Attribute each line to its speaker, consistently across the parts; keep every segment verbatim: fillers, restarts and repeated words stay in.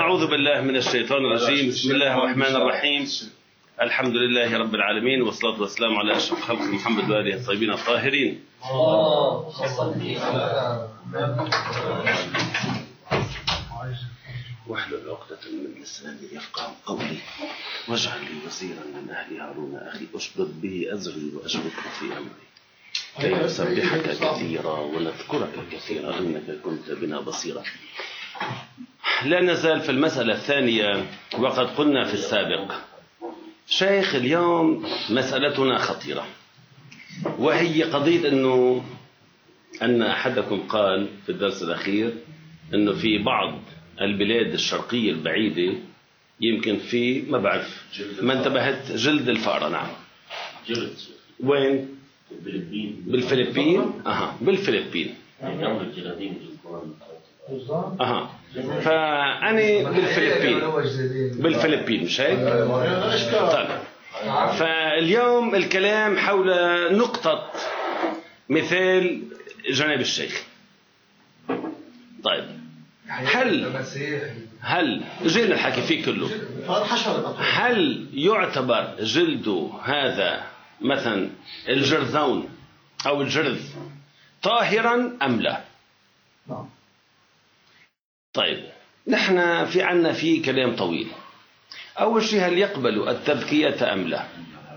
Speaker 1: أعوذ بالله من الشيطان الرجيم. بسم الله الرحمن الرحيم. الحمد لله رب العالمين، والصلاة والسلام على أشرف خلق محمد وآله الطيبين الطاهرين. واحلل عقدة من لساني يفقهوا قولي، واجعل لي وزيرا من أهل هارون أخي أشدد به أزري وأشركه في أمري كي نسبحك كثيرا ونذكرك كثيرا إنك كنت بنا بصيرا. لا نزال في المسألة الثانية، وقد قلنا في السابق شيخ اليوم مسألتنا خطيرة، وهي قضية أنه أن أحدكم قال في الدرس الأخير أنه في بعض البلاد الشرقية البعيدة يمكن في ما بعرف ما انتبهت جلد الفأرة. نعم،
Speaker 2: جلد
Speaker 1: وين؟
Speaker 2: بالفلبين.
Speaker 1: بالفلبين. أها بالفلبين. أها فأنا بالفلبين بالفلبين مش هيك؟ طيب، فاليوم الكلام حول نقطة مثال جناب الشيخ. طيب، هل هل جينا الحكي فيه كله، هل يعتبر جلد هذا مثلا الجرذون أو الجرذ طاهرا أم لا؟ طيب، نحن في عنا في كلام طويل. أول شيء، هل يقبل التذكية أم لا؟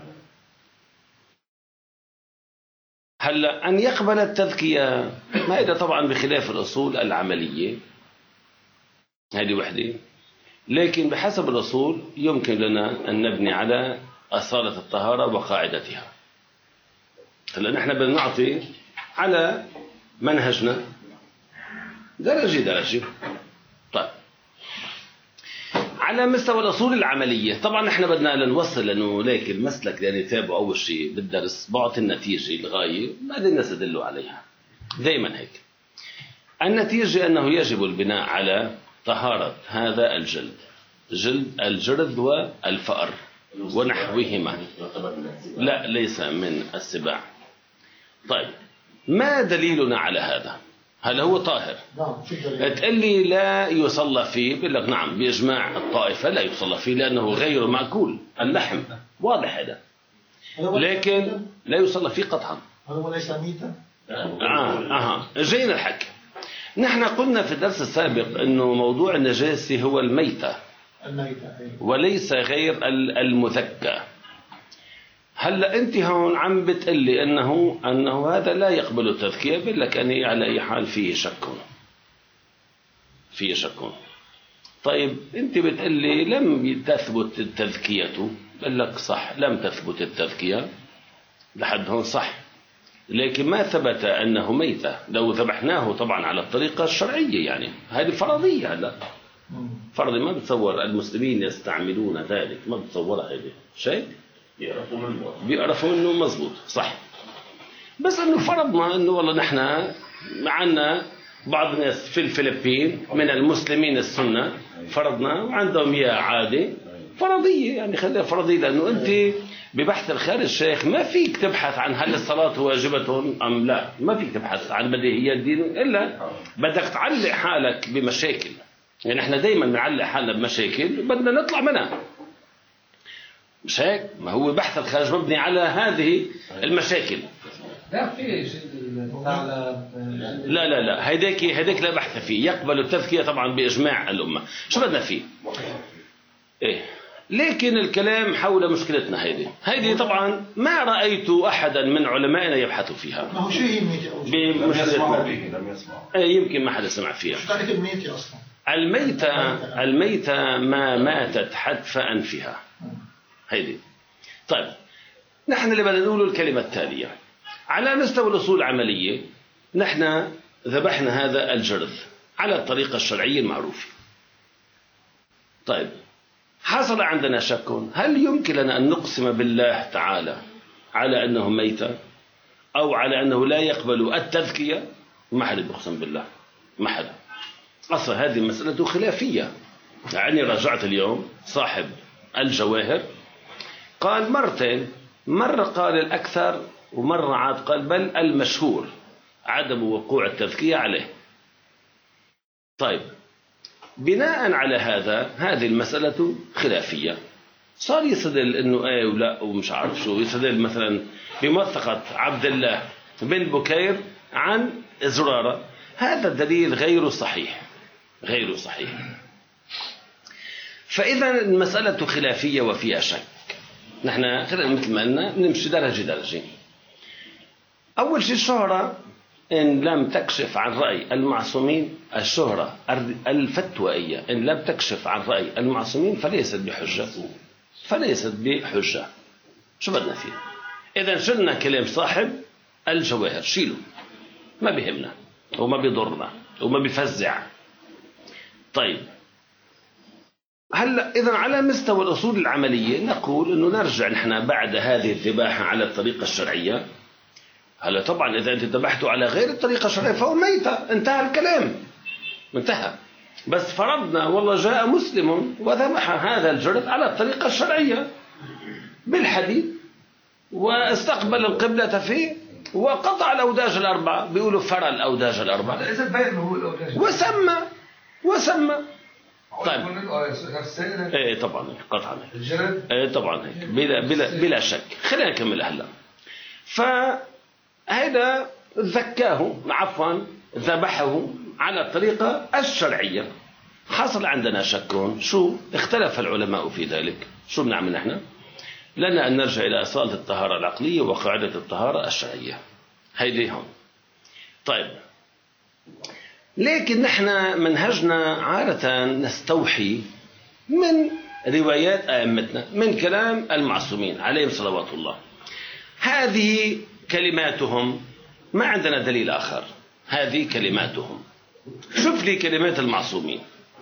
Speaker 1: هلا أن يقبل التذكية ما إذا طبعا بخلاف الأصول العملية، هذه وحدة، لكن بحسب الأصول يمكن لنا أن نبني على أصالة الطهارة وقاعدتها. هلا نحن بنعطي على منهجنا درجة درجة. طيب، على مستوى الأصول العملية طبعا نحن بدنا لنوصل لأنه ليك المسلك اللي نتابعه أول شيء بالدرس بعطي النتيجة الغاية بعدين الناس يدلوا عليها دائما هيك. النتيجة أنه يجب البناء على طهارة هذا الجلد، جلد الجرذ والفأر ونحوهما. لا، ليس من السباع. طيب، ما دليلنا على هذا؟ هل هو طاهر؟ تقول لي لا يصلى فيه، بقول لك نعم بإجماع الطائفة لا يصلى فيه لأنه غير مأكول اللحم، واضح هذا، لكن لا يصلى فيه قطعا.
Speaker 3: هل هو ليس ميتا؟
Speaker 1: آه آه جينا الحكي. نحن قلنا في الدرس السابق أنه موضوع النجاسة هو الميتة وليس غير المذكى. هلا أنت هون عم بتقلي أنه أنه هذا لا يقبل التذكية، بقول لك أنا على أي حال فيه شك فيه شك. طيب، أنت بتقلي لم تثبت التذكية، بقول لك صح لم تثبت التذكية لحد هون صح، لكن ما ثبت أنه ميتة. لو ذبحناه طبعا على الطريقة الشرعية، يعني هذه فرضية. هلا فرضي ما بتصور المسلمين يستعملون ذلك، ما بتصورها هذه شيء بيعرفوا منه بيعرفوا انه مزبوط صح. بس انه فرضنا انه والله نحن معنا بعض الناس في الفلبين من المسلمين السنة فرضنا وعندهم اياه عادي فرضية، يعني خليها فرضية، لانه انت ببحث الخارج الشيخ ما فيك تبحث عن هل الصلاة واجبة ام لا، ما فيك تبحث عن بديهيات الدين الا بدك تعلق حالك بمشاكل. يعني احنا دايما بنعلق حالنا بمشاكل بدنا نطلع منها، مش هيك؟ ما هو بحث الخارج مبني على هذه المشاكل.
Speaker 4: لا في
Speaker 1: لا لا لا هيداك هيداك لا بحث فيه، يقبل التذكية طبعا بإجماع الأمة. شو بدنا فيه؟ إيه، لكن الكلام حول مشكلتنا هيدي هيدي طبعا ما رأيت أحدا من علمائنا يبحثوا فيها.
Speaker 3: ما هو شو هي الميتة؟
Speaker 1: لم يسمع. إيه، يمكن ما حدا سمع فيها.
Speaker 3: شو تعرف الميتة أصلا؟
Speaker 1: الميتة الميتة ما ماتت حتف أنفها هيدي. طيب، نحن اللي بدنا نقوله الكلمة التالية. على مستوى الأصول العملية نحن ذبحنا هذا الجرذ على الطريقة الشرعية المعروفة. طيب، حصل عندنا شك، هل يمكن لنا أن نقسم بالله تعالى على أنه ميتة أو على أنه لا يقبل التذكية؟ ما حد يقسم بالله، ما حد. أصلا هذه مسألة خلافية. يعني رجعت اليوم صاحب الجواهر قال مرتين، مرة قال الأكثر ومرة عاد قال بل المشهور عدم وقوع التذكية عليه. طيب، بناء على هذا هذه المسألة خلافية. صار يستدل انه ايه ولا ومش عارف شو، يستدل مثلا بموثقة عبد الله بن بكير عن زرارة، هذا الدليل غير صحيح غير صحيح. فإذا المسألة خلافية وفيها شك. نحن خلينا مثل ما قلنا نمشي درجة درجة. أول شيء الشهرة إن لم تكشف عن رأي المعصومين، الشهرة الفتوائية إن لم تكشف عن رأي المعصومين فليست بحجة فليست بحجة. شو بدنا فيه؟ إذا شلنا كلام صاحب الجواهر شيله، ما بيهمنا وما بيضرنا وما بيفزع. طيب هلا إذا على مستوى الأصول العملية نقول إنه نرجع نحن بعد هذه الذباحة على الطريقة الشرعية. هلا طبعا إذا أنت ذبحته على غير الطريقة الشرعية فهو ميتة، انتهى الكلام انتهى. بس فرضنا والله جاء مسلم وذبح هذا الجرد على الطريقة الشرعية بالحديد واستقبل القبلة فيه وقطع الأوداج الأربعة، بيقولوا فرى الأوداج الأربعة
Speaker 3: إذا بين هو الأوداج
Speaker 1: وسمى وسمى طيب
Speaker 3: ايه
Speaker 1: ايه طبعا قطعا
Speaker 3: الجرد
Speaker 1: ايه طبعا هيك بلا بلا بلا شك. خلينا نكمل هلا. فهذا ذكاه عفوا ذبحه على الطريقة الشرعية. حصل عندنا شك، شو اختلف العلماء في ذلك. شو بنعمل نحن؟ لنا أن نرجع إلى أصالة الطهارة العقلية وقاعدة الطهارة الشرعية. هيدي هون. طيب لكن نحن منهجنا عادة نستوحي من روايات أئمتنا، من كلام المعصومين عليهم صلوات الله. هذه كلماتهم، ما عندنا دليل آخر، هذه كلماتهم. شوف لي كلمات المعصومين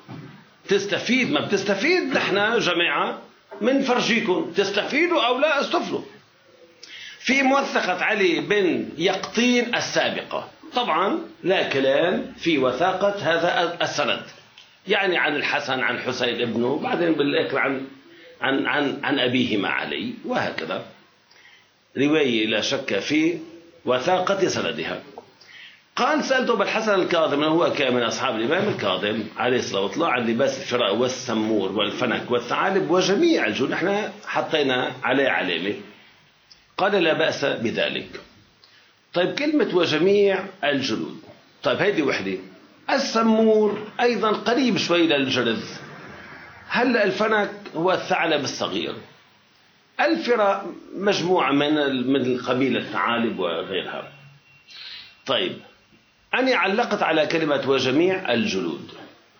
Speaker 1: تستفيد ما بتستفيد، نحن جماعة من فرجيكم تستفيدوا أو لا استفلوا. في موثقة علي بن يقطين السابقة طبعا لا كلام في وثاقة هذا السند، يعني عن الحسن عن حسين ابنه، بعدين بالآخر عن عن عن عن أبيه مع علي، وهكذا رواية لا شك في وثاقة سندها. قال سألت أبا الحسن الكاظم، هو كان من أصحاب الإمام الكاظم عليه الصلاة والسلام، عن لباس الفراء والسمور والفنك والثعالب وجميع الجلود، نحن حطينا عليه علامة. قال لا بأس بذلك. طيب كلمة وجميع الجلود، طيب هذه وحدة. السمور أيضا قريب شوي للجرذ. هل الفنك هو الثعلب الصغير. الفراء مجموعة من من قبيلة الثعالب وغيرها. طيب أنا علقت على كلمة وجميع الجلود.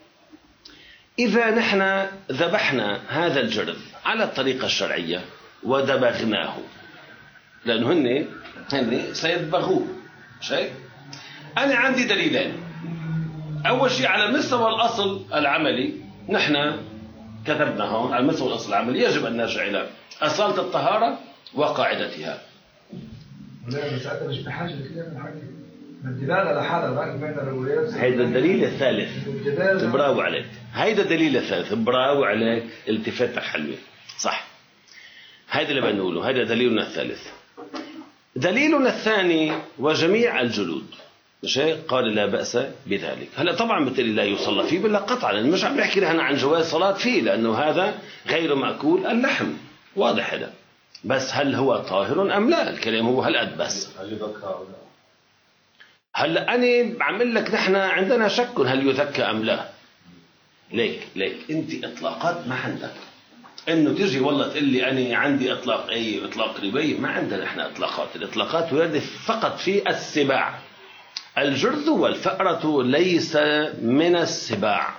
Speaker 1: إذا نحن ذبحنا هذا الجرذ على الطريقة الشرعية ودبغناه، لأنه هن هن سيدبغوه شيء. أنا عندي دليلين. أول شيء على مستوى الأصل العملي، نحن كتبنا هون على مستوى الأصل العملي يجب أن نرجع إلى أصالة الطهارة وقاعدتها.
Speaker 3: لا بس أنت مش بحاجة لكلام الحديث. الدلالة لحالها بقى بين الروايات.
Speaker 1: هيدا الدليل الثالث. برافو عليك. هيدا الدليل الثالث. برافو عليك، التفاتك حلوة. صح. هيدا اللي بنقوله، هيدا دليلنا الثالث. دليلنا الثاني وجميع الجلود. مش هيك؟ قال لا بأس بذلك. هلا طبعا بالتالي لا يصلى فيه بلا قطعا، لأنه مش عم نحكي لهنا عن جواز صلاة فيه، لأنه هذا غير مأكول اللحم. واضح هذا. بس هل هو طاهر أم لا؟ الكلام هو هل قد بس. هلا أنا بعمل لك نحن عندنا شك هل يذكى أم لا. ليك ليك أنت إطلاقات ما عندك. إنه تجي والله تقول لي أنا عندي إطلاق أي إطلاق رواية، ما عندنا نحن إطلاقات. الإطلاقات واردة فقط في السباع. الجرذ والفأرة ليس من السباع.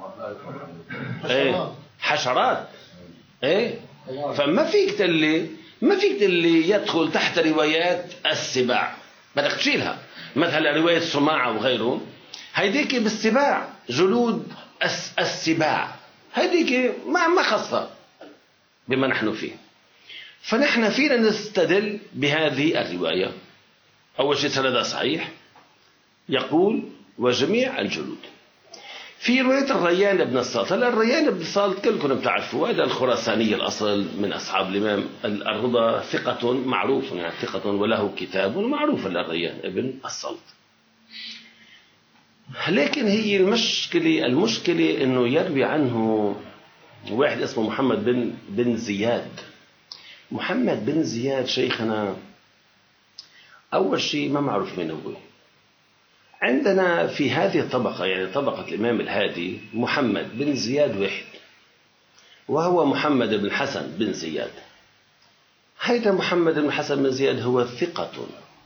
Speaker 1: إيه حشرات. إيه فما فيك تقلي ما فيك تقلي يدخل تحت روايات السباع، بدك تشيلها. مثلا رواية السماعة وغيره، هيديك بالسباع، جلود السباع، هيديك ما ما خاصة بما نحن فيه. فنحن فينا نستدل بهذه الرواية. أول شيء سندها صحيح، يقول وجميع الجلود. في رواية الريان بن الصالت. هلا الريان بن الصالت كلكم بتعرفوا، هذا الخراساني الأصل من أصحاب الإمام الرضا، ثقة معروف، يعني ثقة وله كتاب معروف للريان بن الصالت. لكن هي المشكلة المشكلة إنه يروي عنه واحد اسمه محمد بن بن زياد. محمد بن زياد شيخنا أول شيء ما معروف من هو. عندنا في هذه الطبقة يعني طبقة الإمام الهادي محمد بن زياد واحد، وهو محمد بن حسن بن زياد. هيدا محمد بن حسن بن زياد هو ثقة.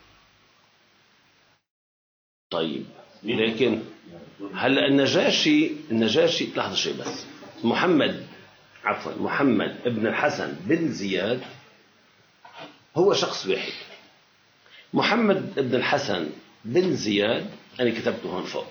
Speaker 1: طيب لكن هلا النجاشي النجاشي لحظة شيء بس، محمد عفوا محمد بن الحسن بن زياد هو شخص واحد. محمد بن الحسن بن زياد أنا كتبته هون فوق،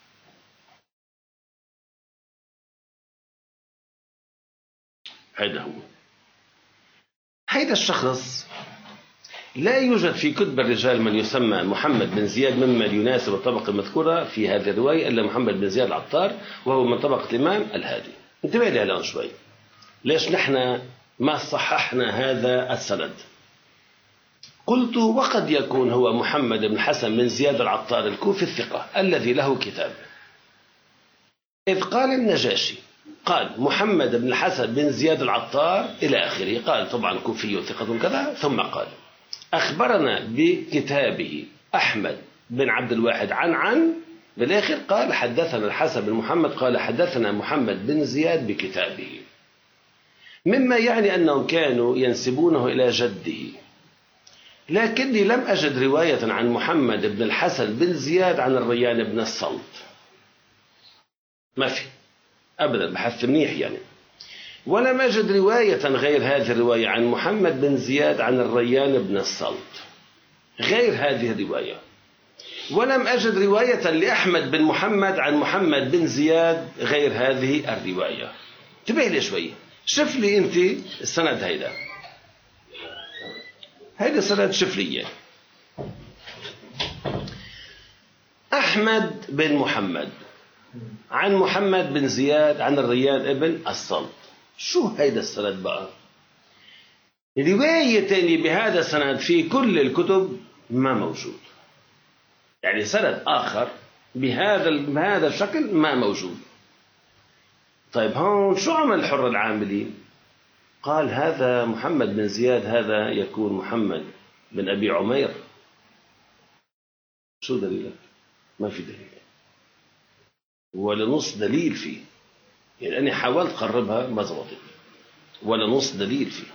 Speaker 1: هذا هو. هذا الشخص لا يوجد في كتب الرجال من يسمى محمد بن زياد ممن يناسب الطبقة المذكورة في هذه الرواية إلا محمد بن زياد العطار، وهو من طبقة الإمام الهادي. انتبه لي الآن شوي، ليش نحن ما صححنا هذا السند؟ قلت وقد يكون هو محمد بن حسن بن زياد العطار الكوفي الثقة الذي له كتاب. إذ قال النجاشي قال محمد بن الحسن بن زياد العطار إلى آخره، قال طبعا كوفي ثقة كذا، ثم قال أخبرنا بكتابه أحمد بن عبد الواحد عن عن بالآخر قال حدثنا الحسن بن محمد قال حدثنا محمد بن زياد بكتابه، مما يعني أنهم كانوا ينسبونه إلى جده. لكني لم أجد رواية عن محمد بن الحسن بن زياد عن الريان بن الصلت، ما في أبدا، بحث منيح يعني. ولم أجد رواية غير هذه الرواية عن محمد بن زياد عن الريان بن الصلت غير هذه الرواية. ولم أجد رواية لأحمد بن محمد عن محمد بن زياد غير هذه الرواية. انتبه لي شوي، شوف لي أنت السند هيدا هيدا سند شوف لي أحمد بن محمد عن محمد بن زياد عن الريان ابن الصلت. شو هيدا السند بقى؟ رواية تانية بهذا السند في كل الكتب ما موجود، يعني سند آخر بهذا بهذا الشكل ما موجود. طيب هون شو عمل الحر العاملي؟ قال هذا محمد بن زياد هذا يكون محمد بن أبي عمير. شو دليلك؟ ما في دليل ولا نص دليل فيه، يعني أنا حاولت قربها ما زبطت ولا نص دليل فيه.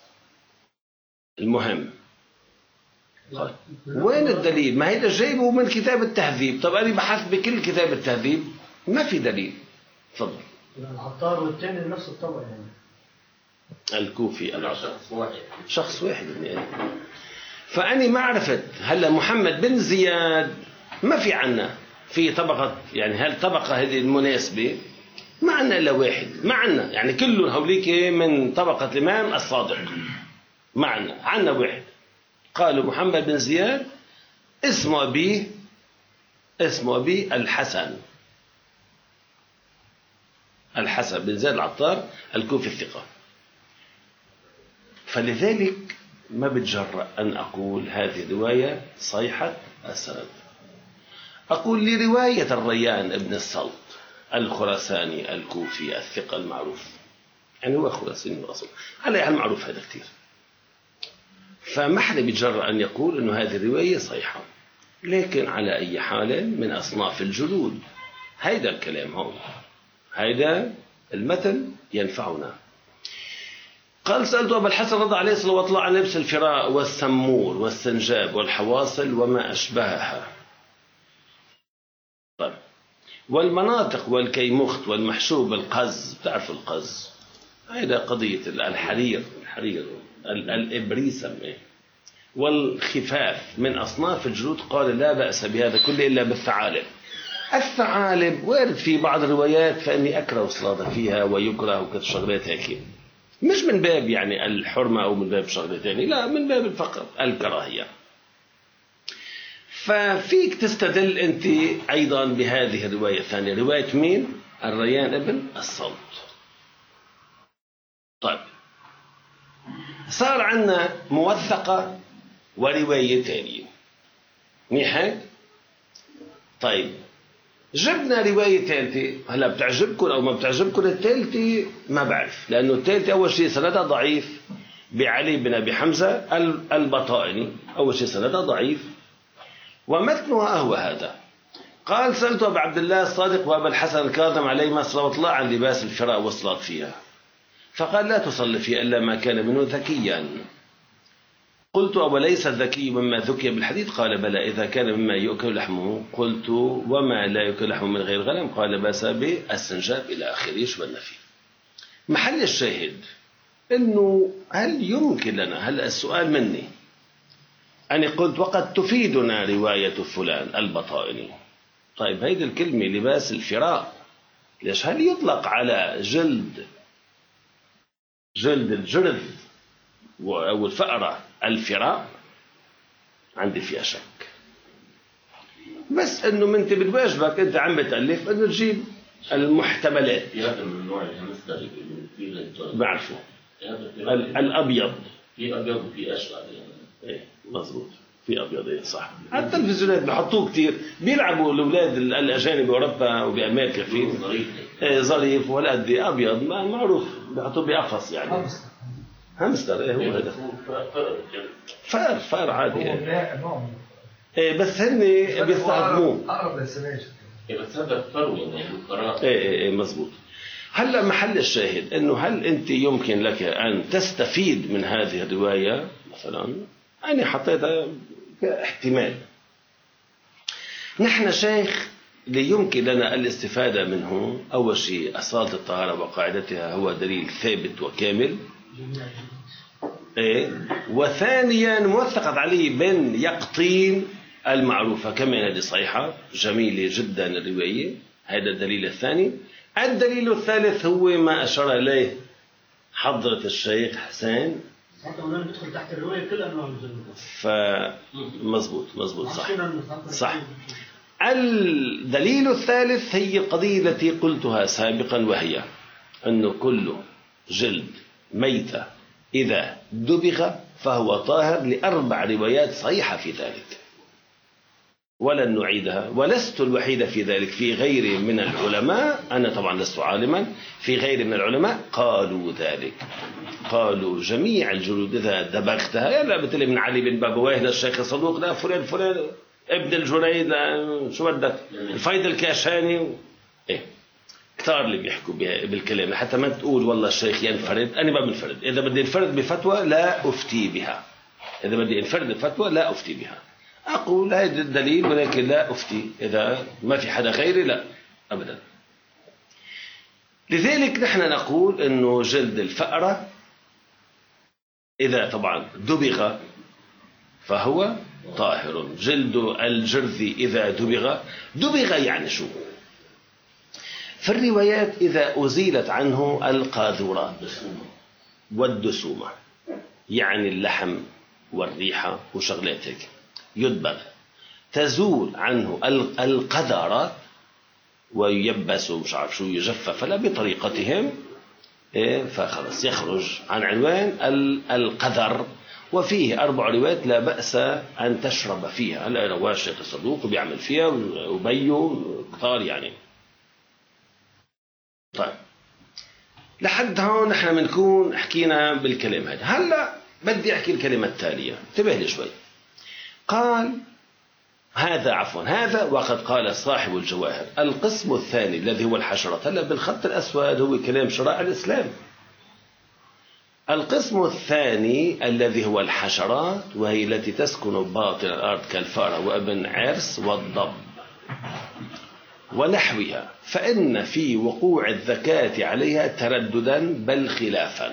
Speaker 1: المهم طيب وين الدليل؟ ما هيدا جايبه من كتاب التهذيب. طب أنا بحثت بكل كتاب التهذيب ما في دليل. تفضل.
Speaker 4: العطار والثاني نفس الطبع يعني
Speaker 1: الكوفي العطار
Speaker 2: شخص واحد
Speaker 1: شخص واحد يعني. فأني ما عرفت هلا محمد بن زياد ما في عنا في طبقة، يعني هالطبقة هذه المناسبة ما عنا إلا واحد، ما عنا يعني كلهم هوليك من طبقة الإمام الصادق، ما عنا عنا واحد. قالوا محمد بن زياد اسمه أبيه اسمه أبيه الحسن الحسن بن زياد العطار الكوفي الثقة. فلذلك ما بتجرأ أن أقول هذه الرواية صيحة السند. أقول لرواية الريان ابن الصلت الخراساني الكوفي الثقة المعروف، يعني هو خراساني أصلا على يعني معروف هذا كثير، فما حدا بيتجرأ أن يقول أنه هذه الرواية صحيحة. لكن على أي حال من أصناف الجلود هيدا الكلام هون، هيدا المثل ينفعنا. قال سألت أبا الحسن رضي عليه الصلاة والسلام عن لبس الفراء والسمور والسنجاب والحواصل وما أشبهها، طيب والمناطق والكيمخت والمحشوب القز، بتعرف القز هيدا قضية الحرير الحرير الإبريسم والخفاف من أصناف الجلود. قال لا بأس بهذا كله إلا بالثعالب. الثعالب وارد في بعض الروايات فإني أكره الصلاة فيها ويكره وكذا شغلات هيك، مش من باب يعني الحرمة أو من باب شغلة ثانية، لا من باب فقط الكراهية. ففيك تستدل أنت أيضا بهذه الرواية الثانية، رواية مين؟ الريان ابن الصلت. طيب صار عندنا موثقة ورواية ثانية، منيح هيك؟ طيب جبنا رواية ثالثة، هلا بتعجبكم أو ما بتعجبكم الثالثة ما بعرف، لأنه الثالثة أول شيء سندها ضعيف بعلي بن أبي حمزة البطائني، أول شيء سندها ضعيف، ومتنها هو هذا. قال سألت أبا عبد الله الصادق وأبا الحسن الكاظم عليهما صلوات الله عن لباس الفراء والصلاة فيها، فقال لا تصلي فيها إلا ما كان منه ذكيا. قلت أوليس الذكي مما ذكي بالحديث؟ قال بلى إذا كان مما يؤكل لحمه. قلت وما لا يؤكل لحمه من غير غنم؟ قال بأس بالسنجاب إلى آخره. شو بدنا فيه؟ محل الشاهد إنه هل يمكن لنا، هل السؤال مني أنا قلت وقد تفيدنا رواية فلان البطائني. طيب هيدي الكلمة لباس الفراء ليش هل يطلق على جلد جلد الجرذ أو الفأرة الفراء؟ عندي فيها شك، بس انه من انت بواجبك انت عم بتألف انه تجيب المحتملات.
Speaker 2: في هذا من النوع الهمستر اللي فيه
Speaker 1: بعرفه الابيض،
Speaker 2: في ابيض وفي اشقر يعني.
Speaker 1: ايه مزبوط، في ابيض ايه صح. على التلفزيونات بحطوه كثير، بيلعبوا الاولاد الاجانب باوروبا وبامريكا فيه
Speaker 2: ظريف
Speaker 1: ايه ظريف ولا قد ابيض معروف بحطوه بقفص يعني همستر. ايه هو هذا فار فار عادي ايه, إيه بس هن بيستخدموه
Speaker 3: اقرب للسماج.
Speaker 2: بس هذا فرو يعني القراءة.
Speaker 1: ايه ايه, إيه مزبوط. هلا محل الشاهد انه هل انت يمكن لك ان تستفيد من هذه الروايه مثلا؟ انا حطيتها كاحتمال. نحن شيخ اللي يمكن لنا الاستفاده منه اول شيء اصاله الطهاره وقاعدتها هو دليل ثابت وكامل. ايه وثانيا موثقة علي بن يقطين المعروفة كمان هذه صحيحة جميلة جدا الرواية. هذا الدليل الثاني. الدليل الثالث هو ما أشار إليه حضرة الشيخ حسين.
Speaker 4: حتى هنا ندخل تحت الرواية كل أنواع الجنة.
Speaker 1: فمزبوط مزبوط صح صح. الدليل الثالث هي القضية التي قلتها سابقا، وهي أنه كل جلد ميتة إذا دبغ فهو طاهر لأربع روايات صحيحة في ذلك ولن نعيدها، ولست الوحيدة في ذلك. في غير من العلماء، أنا طبعا لست عالما، في غير من العلماء قالوا ذلك، قالوا جميع الجلود إذا دبغتها يلا بتلي من علي بن بابويه للشيخ الصدوق لا فلان فلان ابن الجريد شو بدك الفيض الكاشاني إيه كتار اللي بيحكوا بالكلام حتى ما تقول والله الشيخ ينفرد. أنا ما بنفرد، إذا بدي انفرد بفتوى لا أفتي بها، إذا بدي انفرد بفتوى لا أفتي بها. أقول هذا الدليل ولكن لا أفتي إذا ما في حدا غيري، لا أبدا. لذلك نحن نقول إنه جلد الفأرة إذا طبعا دبغ فهو طاهر. جلد الجرذ إذا دبغ، دبغ يعني شو؟ في الروايات إذا أزيلت عنه القاذورات والدسومة، يعني اللحم والريحة وشغلات هيك يدبغ، تزول عنه القذرات ويبس ومش عارف شو يجفف لا بطريقتهم إيه فخلص يخرج عن عنوان القذر. وفيه أربع روايات لا بأس أن تشرب فيها. هلا رواه الشيخ الصدوق وبيعمل فيها وبيو كتار يعني. طيب لحد هون نحن بنكون حكينا بالكلام هذا. هلا بدي احكي الكلمه التاليه، انتبه لي شوي. قال هذا عفوا هذا وقد قال صاحب الجواهر القسم الثاني الذي هو الحشرات. هلا بالخط الاسود هو كلام شرائع الاسلام. القسم الثاني الذي هو الحشرات وهي التي تسكن باطن الارض كالفأرة وابن عرس والضب ونحوها، فإن في وقوع الزكاة عليها ترددا بل خلافا.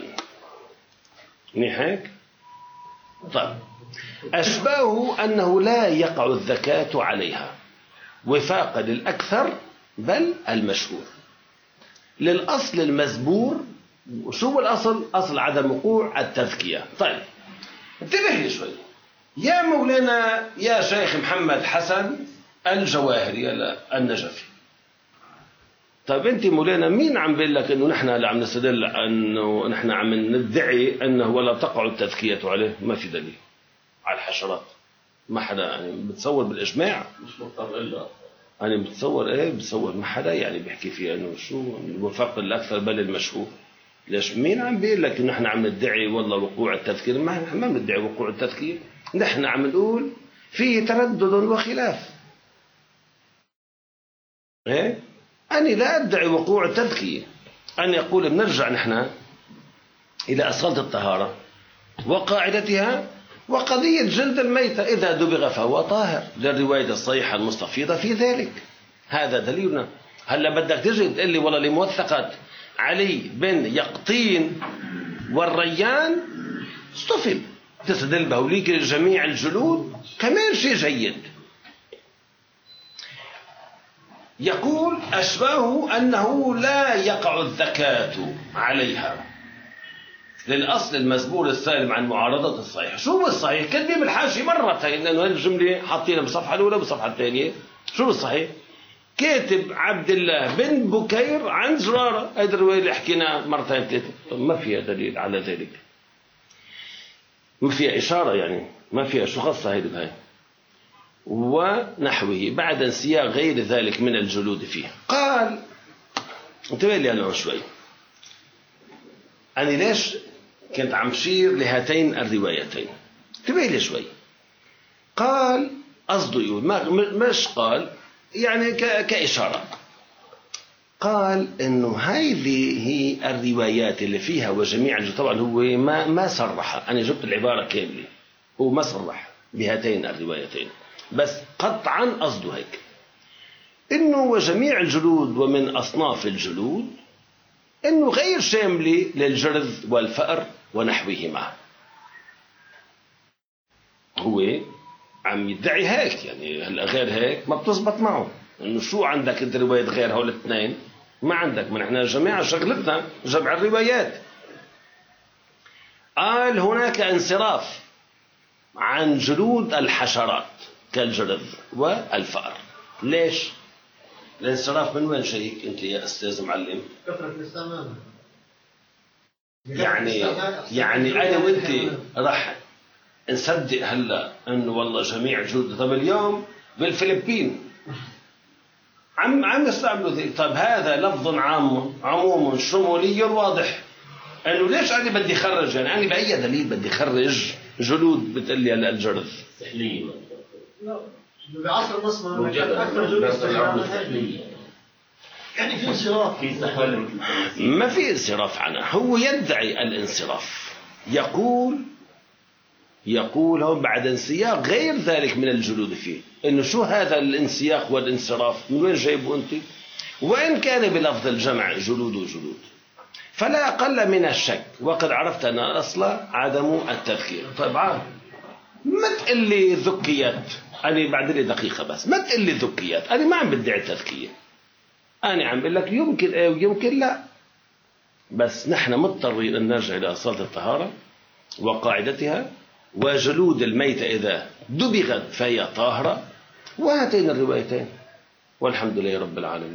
Speaker 1: نهيك طيب أشباهه أنه لا يقع الزكاة عليها وفاقا للأكثر بل المشهور للأصل المزبور. شو هو الأصل؟ أصل عدم وقوع التزكية. طيب انتبه لي شوي يا مولانا يا شيخ محمد حسن الجواهري النجفي. طيب انت مولانا مين عم بيقول لك انه نحن اللي عم نستدل انه نحن عم ندعي انه ولا تقع التزكية عليه؟ ما في دليل على الحشرات، ما حدا يعني بتصور بالاجماع
Speaker 2: مش مضطر الا
Speaker 1: أنا بتصور إيه بتصور ما حدا يعني بيحكي فيها إنه شو الوفاق الأكثر بل المشهور. ليش مين عم بيقول لك إنه إحنا عم ندعي والله وقوع التذكير؟ ما إحنا ما بندعي وقوع التذكير، نحن عم نقول فيه تردد وخلاف. إيه أنا لا أدعي وقوع التذكير، أن يقول بنرجع نحن إلى أصالة الطهارة وقاعدتها وقضية جلد الميتة إذا دبغ فهو طاهر للرواية الصحيحة المستفيضة في ذلك. هذا دليلنا. هلا بدك تجي تقول لي والله لموثقة علي بن يقطين والريان استفل تستدل بهوليك جميع الجلود كمان شيء جيد. يقول أشباه أنه لا يقع الزكاة عليها للأصل المزبور السالم عن معارضة الصحيح. شو هو الصحيح؟ كذب بالحاشي مرتين لأنه هذه الجملة حاطينها بالصفحة الأولى بالصفحة الثانية. شو الصحيح؟ كاتب عبد الله بن بكير عن زرارة، هذه الرواية اللي حكينا مرتين ثلاثة. طب ما فيها دليل على ذلك، ما فيها إشارة، يعني ما فيها شو خاصة هيدي بهاي ونحوه بعد انسياق غير ذلك من الجلود فيه. قال انتبه لي أنا شوي، أنا ليش كنت عم شير لهاتين الروايتين؟ انتبه لي شوي. قال قصده يقول ما مش قال يعني كإشارة، قال إنه هذه هي الروايات اللي فيها وجميع الجلود. طبعا هو ما ما صرح، أنا جبت العبارة كاملة، هو ما صرح بهاتين الروايتين، بس قطعا قصده هيك إنه وجميع الجلود ومن أصناف الجلود إنه غير شاملة للجرذ والفأر ونحوهما. هو عم يدعي هيك، يعني هلا غير هيك ما بتزبط معه. إنه شو عندك أنت رواية غير هول الاثنين؟ ما عندك، من إحنا جميع شغلتنا جمع الروايات. قال هناك انصراف عن جلود الحشرات كالجرذ والفأر. ليش؟ الانصراف من وين شيء أنت يا أستاذ معلم؟
Speaker 4: كثرة الاستعمال.
Speaker 1: يعني يعني أنا وأنت راح نصدق هلا إنه والله جميع جلود. طب اليوم بالفلبين عم عم يستعملوا ذي. طب هذا لفظ عام عموم شمولي واضح. إنه ليش أنا بدي أخرج؟ يعني أنا بأي دليل بدي أخرج جلود بتقلي هلا الجرذ؟
Speaker 2: سحلية.
Speaker 4: لا بعصر مصر أكثر جلود استعمال. يعني في انصراف،
Speaker 2: في سحلة.
Speaker 1: ما في انصراف عنها، هو يدعي الانصراف. يقول يقول هون بعد انسياق غير ذلك من الجلود فيه. إنه شو هذا الانسياق والانصراف؟ من وين جايبه أنت؟ وإن كان بلفظ الجمع جلود وجلود فلا أقل من الشك، وقد عرفت أن الأصل عدم التذكير. طبعا ما تقول لي ذكيت، أنا بعد لي دقيقة بس، ما تقول لي ذكيت، أنا ما عم بدعي التذكير، أنا عم بقول لك يمكن إيه ويمكن لا. بس نحن مضطرين أن نرجع إلى أصالة الطهارة وقاعدتها وجلود الميتة إذا دبغت فهي طاهرة، وهاتين الروايتين، والحمد لله رب العالمين.